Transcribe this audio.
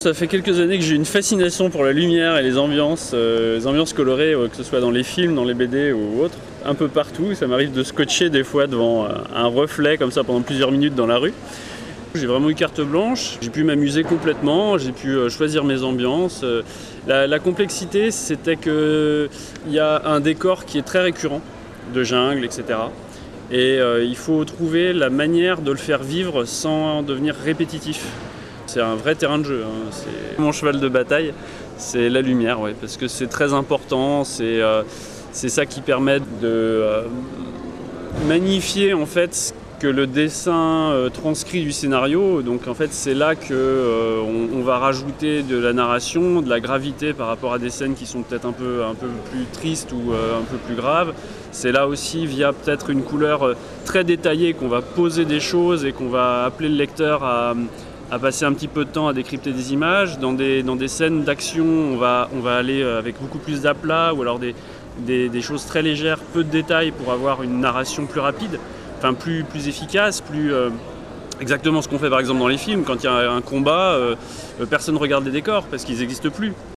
Ça fait quelques années que j'ai une fascination pour la lumière et les ambiances colorées, que ce soit dans les films, dans les BD ou autres, un peu partout. Ça m'arrive de scotcher des fois devant un reflet comme ça pendant plusieurs minutes dans la rue. J'ai vraiment eu carte blanche, j'ai pu m'amuser complètement, j'ai pu choisir mes ambiances. La complexité, c'était qu'il y a un décor qui est très récurrent, de jungle, etc. Et il faut trouver la manière de le faire vivre sans devenir répétitif. C'est un vrai terrain de jeu, hein. Mon cheval de bataille, c'est la lumière, ouais, parce que c'est très important, c'est ça qui permet de magnifier en fait ce que le dessin transcrit du scénario. Donc en fait c'est là qu'on va rajouter de la narration, de la gravité par rapport à des scènes qui sont peut-être un peu plus tristes ou un peu plus graves. C'est là aussi via peut-être une couleur très détaillée qu'on va poser des choses et qu'on va appeler le lecteur à passer un petit peu de temps à décrypter des images. Dans des scènes d'action, on va aller avec beaucoup plus d'aplat ou alors des choses très légères, peu de détails pour avoir une narration plus rapide, enfin plus efficace, exactement ce qu'on fait par exemple dans les films. Quand il y a un combat, personne ne regarde les décors parce qu'ils n'existent plus.